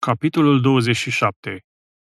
Capitolul 27.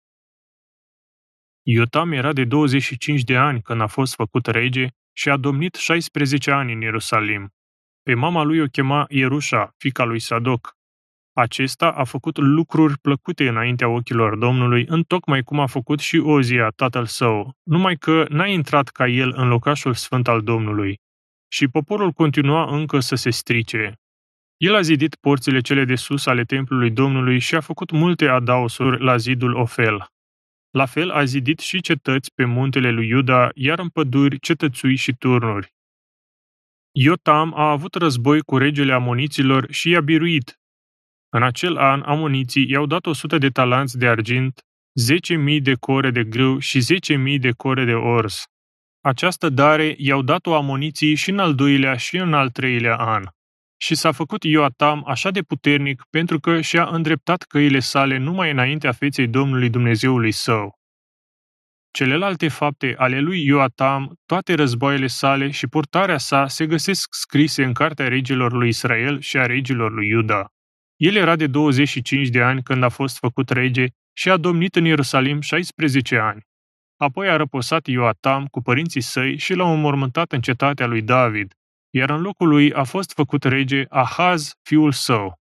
Iotam era de 25 de ani când a fost făcut rege și a domnit 16 ani în Ierusalim. Pe mama lui o chema Ierușa, fiica lui Sadoc. Acesta a făcut lucruri plăcute înaintea ochilor Domnului, întocmai cum a făcut și Ozia, tatăl său, numai că n-a intrat ca el în locașul sfânt al Domnului. Și poporul continua încă să se strice. El a zidit porțile cele de sus ale templului Domnului și a făcut multe adaosuri la zidul Ofel. La fel a zidit și cetăți pe muntele lui Iuda, iar în păduri cetățui și turnuri. Iotam a avut război cu regele amoniților și i-a biruit. În acel an, amoniții i-au dat 100 de talanți de argint, 10.000 de core de grâu și 10.000 de core de orz. Această dare i-au dat-o amoniții și în al doilea și în al treilea an. Și s-a făcut Ioatam așa de puternic pentru că și-a îndreptat căile sale numai înaintea feței Domnului Dumnezeului său. Celelalte fapte ale lui Ioatam, toate războaiele sale și purtarea sa se găsesc scrise în cartea regilor lui Israel și a regilor lui Iuda. El era de 25 de ani când a fost făcut rege și a domnit în Ierusalim 16 ani. Apoi a răposat Ioatam cu părinții săi și l-au înmormântat în cetatea lui David, iar în locul lui a fost făcut rege Ahaz, fiul său.